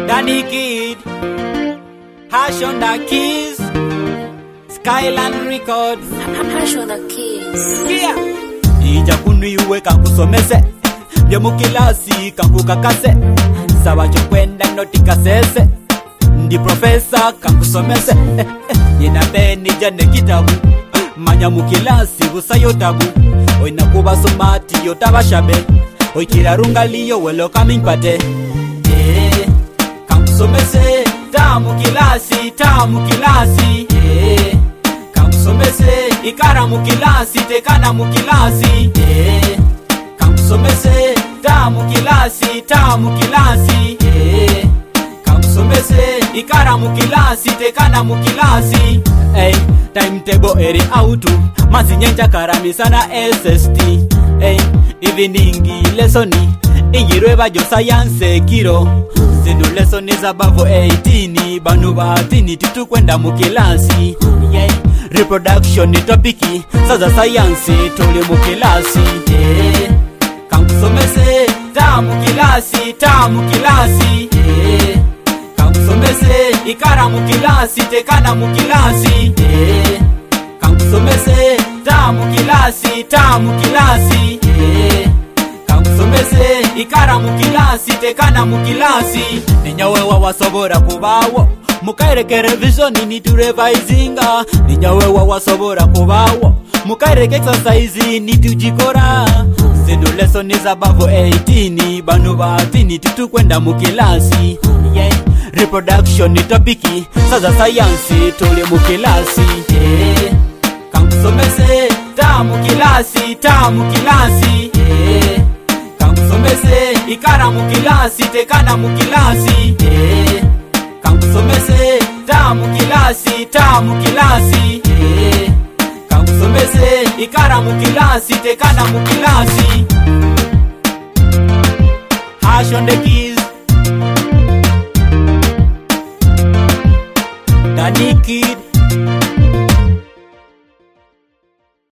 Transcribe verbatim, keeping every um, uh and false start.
Danny Kid, Hash on the keys, Skyland Records, Hash on the keys. Yeah. Ija kuniwe kakusomese, byo mukilasi kakukakase, sawa chokwenda notika sese, ndi professor kakusomese, yena beni jane kitabu, manya mukilasi busayo tabu, oina kuba somati yotabashabe, oikira rungaliyo welo coming pate. Eh, kakusomese, tamu kilasi, tamu kilasi, eh. Kamusomese, ikara mukilasi, tekana mukilasi, eh. Kamusomese, tamu kilasi, tamu kilasi, eh. Kamusomese, ikara mukilasi, tekana mukilasi, eh. Timetable eri autu, mazi nyenja karamisana S S T, eh. Evening lessoni, ingirwe bajo science kiro. Zinu lesson is above eighteen, banu batini titu kwenda mukilasi, yeah. Reproduction ni topiki, saza science tuli mukilasi, eh. Kamusomese, tamu kilasi, tamu kilasi, eh. Kamusomese, ikara mukilasi, tekana mukilasi, eh. Kamusomese, tamu kilasi, tamu kilasi, eh. Kamusomese, ikara mukilasi, tekana mukilasi. Ninyawe wa wasobora kubawo, mukaireke revision ni to revisinga. Ninyawe wa wasobora kubawo, mukaireke exercise ni tujikora. Zinu lesson is above eighteen, banu batini titu kwenda mukilasi, yeah. Reproduction ni topiki, saza science tuli mukilasi, yeah. Kamusomese, tamu kilasi, tamu kilasi, yeah. Kamusomese, ikara mukilasi, tekana mukilasi, eh. Kamusomese, tamu kilasi, tamu kilasi, eh. Kamusomese, ikara mukilasi, tekana mukilasi. Hash on the keys, Danny Kid.